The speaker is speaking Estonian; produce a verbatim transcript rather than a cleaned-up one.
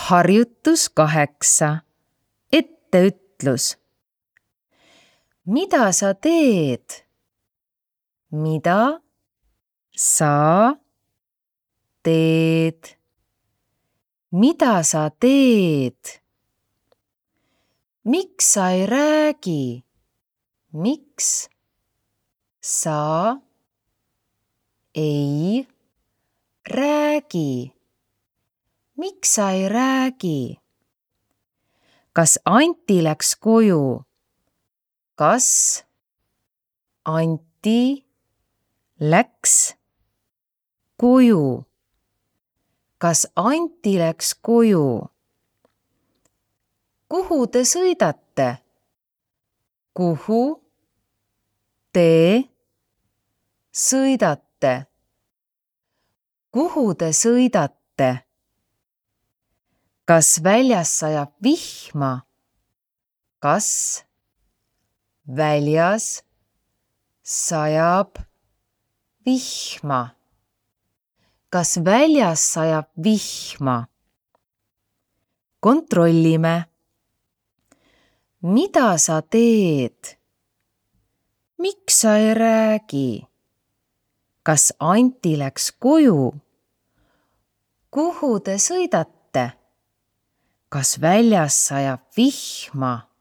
Harjutus kaheksa. Etteütlus. Mida sa teed? Mida sa teed? Mida sa teed? Miks sa ei räägi? Miks sa ei räägi? Miks sa ei räägi? Kas Anti läks koju? Kas Anti läks koju? Kas Anti läks koju? Kuhu te sõidate? Kuhu te sõidate? Kuhu te sõidate? Kas väljas sajab vihma? Kas väljas sajab vihma? Kas väljas sajab vihma? Kontrollime. Mida sa teed? Miks sa ei räägi? Kas Anti läks koju? Kuhu te sõidate? Kas väljas sajab vihma?